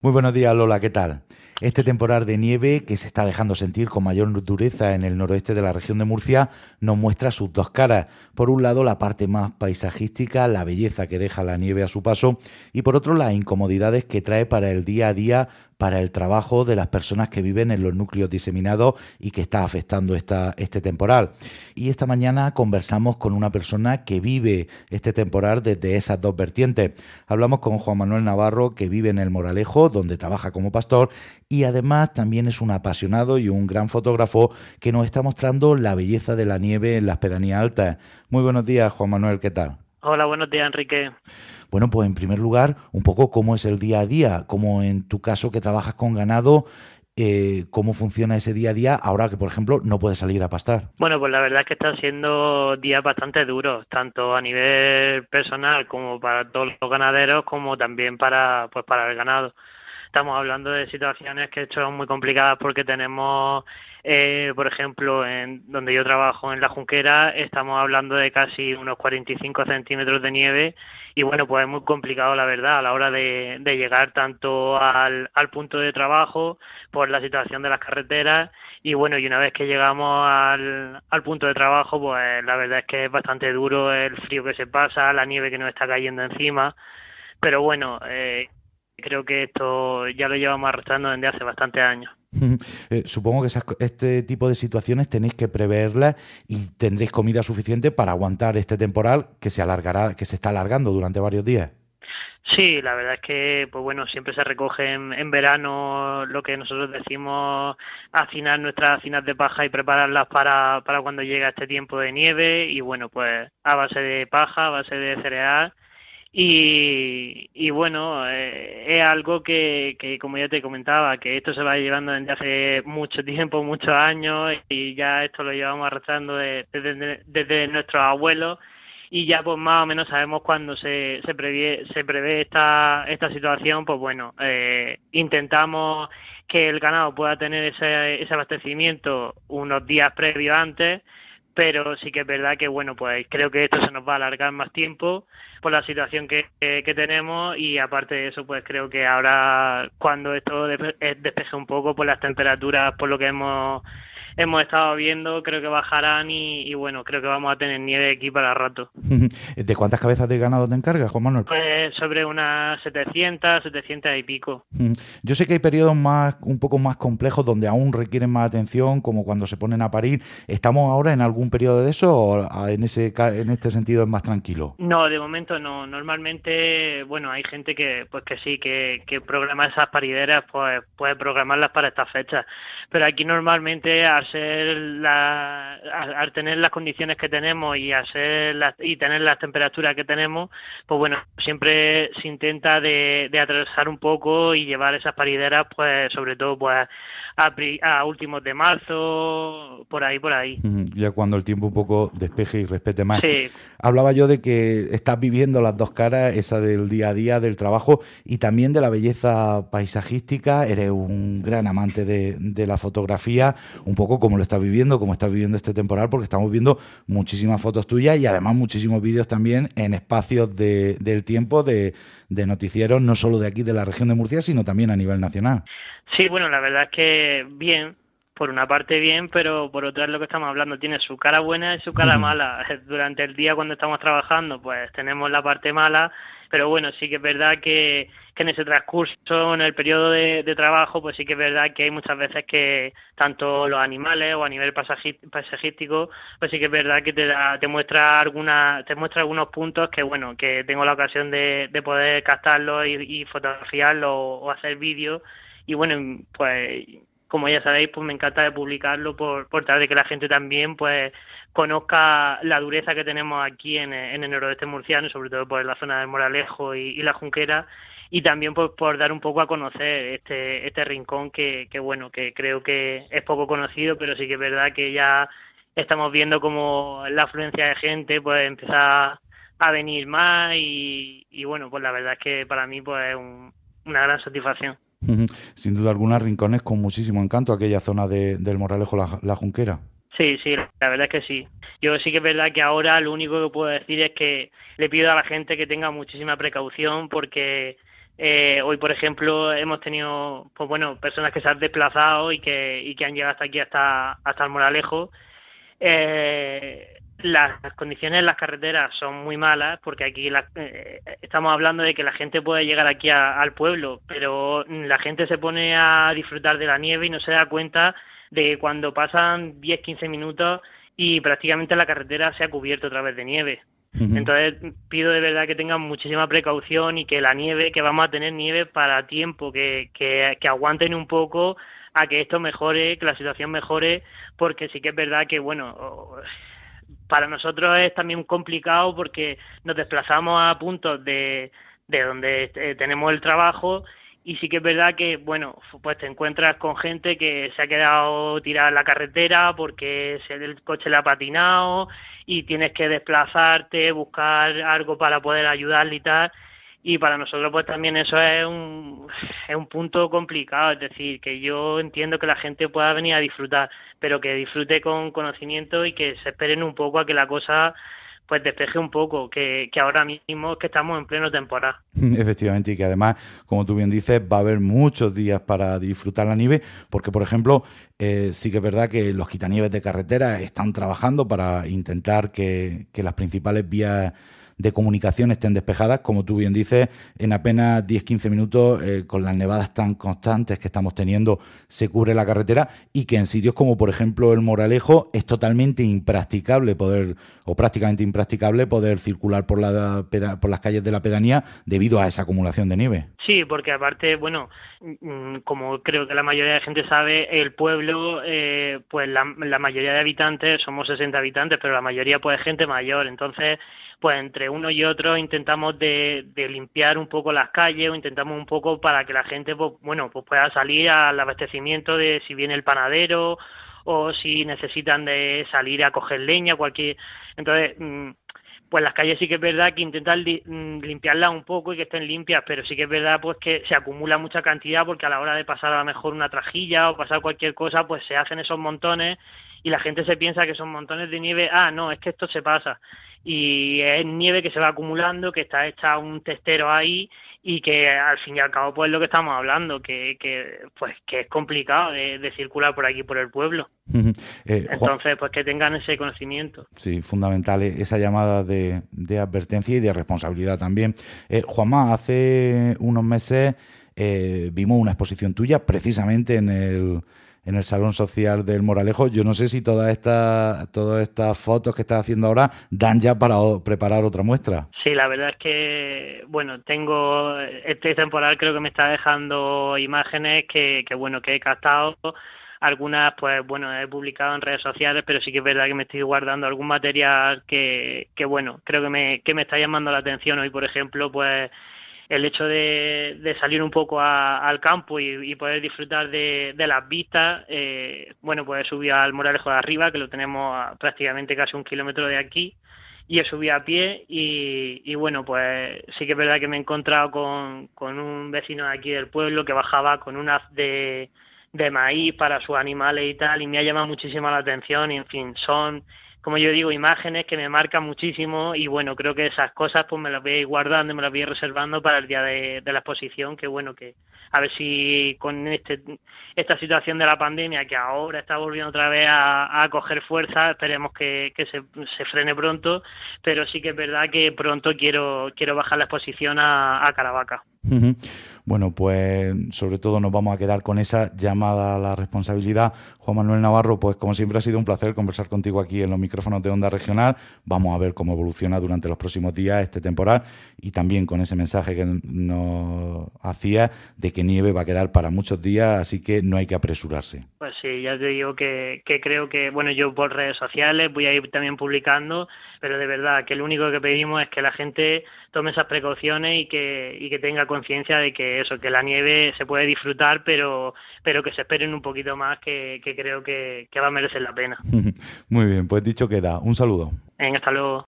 Muy buenos días, Lola, ¿qué tal? Este temporal de nieve que se está dejando sentir con mayor dureza en el noroeste de la región de Murcia nos muestra sus dos caras. Por un lado, la parte más paisajística, la belleza que deja la nieve a su paso, y por otro, las incomodidades que trae para el día a día, para el trabajo de las personas que viven en los núcleos diseminados y que está afectando este temporal. Y esta mañana conversamos con una persona que vive este temporal desde esas dos vertientes. Hablamos con Juan Manuel Navarro, que vive en El Moralejo, donde trabaja como pastor, y además también es un apasionado y un gran fotógrafo que nos está mostrando la belleza de la nieve en las pedanías altas. Muy buenos días, Juan Manuel, ¿qué tal? Hola, buenos días, Enrique. Bueno, pues en primer lugar, un poco cómo es el día a día, como en tu caso que trabajas con ganado, cómo funciona ese día a día ahora que, por ejemplo, no puedes salir a pastar. Bueno, pues la verdad es que están siendo días bastante duros, tanto a nivel personal como para todos los ganaderos, como también para el ganado. Estamos hablando de situaciones que son muy complicadas porque tenemos, por ejemplo, en donde yo trabajo en la Junquera, estamos hablando de casi unos 45 centímetros de nieve y bueno, pues es muy complicado la verdad a la hora de llegar tanto al punto de trabajo por la situación de las carreteras y bueno, y una vez que llegamos al punto de trabajo, pues la verdad es que es bastante duro el frío que se pasa, la nieve que nos está cayendo encima, pero bueno, creo que esto ya lo llevamos arrastrando desde hace bastantes años. Supongo que este tipo de situaciones tenéis que preverlas y tendréis comida suficiente para aguantar este temporal que se alargará, que se está alargando durante varios días. Sí, la verdad es que, pues bueno, siempre se recoge en verano lo que nosotros decimos, hacinar nuestras hacinas de paja y prepararlas para cuando llega este tiempo de nieve y bueno, pues a base de paja, a base de cereal y bueno, es algo que, como ya te comentaba, que esto se va llevando desde hace mucho tiempo, muchos años, y ya esto lo llevamos arrastrando desde nuestros abuelos, y ya pues más o menos sabemos cuando se prevé esta situación, pues bueno, intentamos que el ganado pueda tener ese abastecimiento unos días previos antes, pero sí que es verdad que bueno, pues creo que esto se nos va a alargar más tiempo por la situación que tenemos y aparte de eso pues creo que ahora cuando esto despeje un poco pues las temperaturas por lo que hemos estado viendo creo que bajarán y bueno, creo que vamos a tener nieve aquí para rato. ¿De cuántas cabezas de ganado te encargas, Juan Manuel? Pues sobre unas 700 y pico. Yo sé que hay periodos un poco más complejos donde aún requieren más atención, como cuando se ponen a parir. ¿Estamos ahora en algún periodo de eso o en este sentido es más tranquilo? No, de momento no. Normalmente, bueno, hay gente que, pues que sí, que programa esas parideras, pues puede programarlas para estas fechas. Pero aquí normalmente, al tener las condiciones que tenemos y y tener las temperaturas que tenemos, pues bueno, siempre se intenta de atrasar un poco y llevar esas parideras, pues sobre todo, pues a últimos de marzo, por ahí, por ahí. Ya cuando el tiempo un poco despeje y respete más. Sí. Hablaba yo de que estás viviendo las dos caras, esa del día a día, del trabajo y también de la belleza paisajística. Eres un gran amante de la fotografía, un poco como lo estás viviendo, como estás viviendo este temporal, porque estamos viendo muchísimas fotos tuyas y además muchísimos vídeos también en espacios del tiempo de noticieros, no solo de aquí, de la región de Murcia, sino también a nivel nacional. Sí, bueno, la verdad es que bien, por una parte bien, pero por otra es lo que estamos hablando, tiene su cara buena y su cara mala. Durante el día cuando estamos trabajando, pues tenemos la parte mala, pero bueno, sí que es verdad que en ese transcurso, en el periodo de trabajo, pues sí que es verdad que hay muchas veces que tanto los animales o a nivel paisajístico, pues sí que es verdad que te muestra algunos puntos que bueno, que tengo la ocasión de poder captarlos y fotografiarlos o hacer vídeos y bueno, pues como ya sabéis, pues me encanta de publicarlo por tal de que la gente también pues conozca la dureza que tenemos aquí en el noroeste murciano, sobre todo por la zona del Moralejo y la Junquera, y también pues por dar un poco a conocer este rincón que bueno, que creo que es poco conocido, pero sí que es verdad que ya estamos viendo como la afluencia de gente pues empieza a venir más y bueno, pues la verdad es que para mí pues es una gran satisfacción. Sin duda alguna, rincones con muchísimo encanto, aquella zona del Moralejo, la Junquera. Sí, sí, la verdad es que sí. Yo sí que es verdad que ahora lo único que puedo decir es que le pido a la gente que tenga muchísima precaución porque Hoy, por ejemplo, hemos tenido, pues bueno, personas que se han desplazado y que han llegado hasta aquí, hasta el Moralejo. Las condiciones en las carreteras son muy malas porque aquí estamos hablando de que la gente puede llegar aquí al pueblo, pero la gente se pone a disfrutar de la nieve y no se da cuenta de que cuando pasan 10-15 minutos y prácticamente la carretera se ha cubierto otra vez de nieve. Entonces pido de verdad que tengan muchísima precaución y que la nieve, que vamos a tener nieve para tiempo, que aguanten un poco a que esto mejore, que la situación mejore, porque sí que es verdad que, bueno, para nosotros es también complicado porque nos desplazamos a puntos de donde tenemos el trabajo y sí que es verdad que, bueno, pues te encuentras con gente que se ha quedado tirada en la carretera porque el coche le ha patinado y tienes que desplazarte, buscar algo para poder ayudarle y tal. Y para nosotros pues también eso es un punto complicado, es decir, que yo entiendo que la gente pueda venir a disfrutar, pero que disfrute con conocimiento y que se esperen un poco a que la cosa pues despeje un poco, que ahora mismo es que estamos en pleno temporada. Efectivamente, y que además, como tú bien dices, va a haber muchos días para disfrutar la nieve, porque por ejemplo, sí que es verdad que los quitanieves de carretera están trabajando para intentar que las principales vías de comunicación estén despejadas, como tú bien dices, en apenas 10-15 minutos, con las nevadas tan constantes que estamos teniendo, se cubre la carretera y que en sitios como por ejemplo el Moralejo es totalmente impracticable o prácticamente impracticable poder circular por las calles de la pedanía debido a esa acumulación de nieve. Sí, porque aparte, bueno, como creo que la mayoría de gente sabe, el pueblo, pues la mayoría de habitantes, somos 60 habitantes, pero la mayoría pues es gente mayor, entonces pues entre uno y otro intentamos de limpiar un poco las calles o intentamos un poco para que la gente pues bueno pues pueda salir al abastecimiento de si viene el panadero o si necesitan de salir a coger leña, entonces pues las calles sí que es verdad que intentan limpiarlas un poco y que estén limpias, pero sí que es verdad pues que se acumula mucha cantidad porque a la hora de pasar a lo mejor una trajilla o pasar cualquier cosa pues se hacen esos montones y la gente se piensa que son montones de nieve, no, es que esto se pasa y es nieve que se va acumulando, que está hecha un testero ahí y que al fin y al cabo pues es lo que estamos hablando, que es complicado de circular por aquí por el pueblo. Entonces pues que tengan ese conocimiento. Sí, fundamental esa llamada de advertencia y de responsabilidad también. Juanma, hace unos meses vimos una exposición tuya precisamente en el Salón Social del Moralejo. Yo no sé si todas estas fotos que estás haciendo ahora dan ya para preparar otra muestra. Sí, la verdad es que, bueno, este temporal creo que me está dejando imágenes que he captado. Algunas, pues bueno, he publicado en redes sociales, pero sí que es verdad que me estoy guardando algún material que bueno, creo que me está llamando la atención. Hoy, por ejemplo, pues el hecho de salir un poco al campo y poder disfrutar de las vistas, bueno, pues he subido al Moralejo de Arriba, que lo tenemos prácticamente casi 1 kilómetro de aquí, y he subido a pie y bueno, pues sí que es verdad que me he encontrado con un vecino de aquí del pueblo que bajaba con un haz de maíz para sus animales y tal, y me ha llamado muchísimo la atención y en fin, son, como yo digo, imágenes que me marcan muchísimo y bueno, creo que esas cosas pues me las voy a ir guardando y me las voy a ir reservando para el día de la exposición, que bueno, que a ver si con esta situación de la pandemia que ahora está volviendo otra vez a coger fuerza, esperemos que se frene pronto, pero sí que es verdad que pronto quiero bajar la exposición a Caravaca. Bueno, pues sobre todo nos vamos a quedar con esa llamada a la responsabilidad. Juan Manuel Navarro, pues como siempre ha sido un placer conversar contigo aquí en los micrófonos de Onda Regional. Vamos a ver cómo evoluciona durante los próximos días este temporal y también con ese mensaje que nos hacía de que nieve va a quedar para muchos días, así que no hay que apresurarse. Pues sí, ya te digo que creo que, bueno, yo por redes sociales voy a ir también publicando, pero de verdad que lo único que pedimos es que la gente tome esas precauciones y que tenga conciencia de que eso, que la nieve se puede disfrutar, pero que se esperen un poquito más, que creo que va a merecer la pena. Muy bien, pues dicho queda. Un saludo. Venga, hasta luego.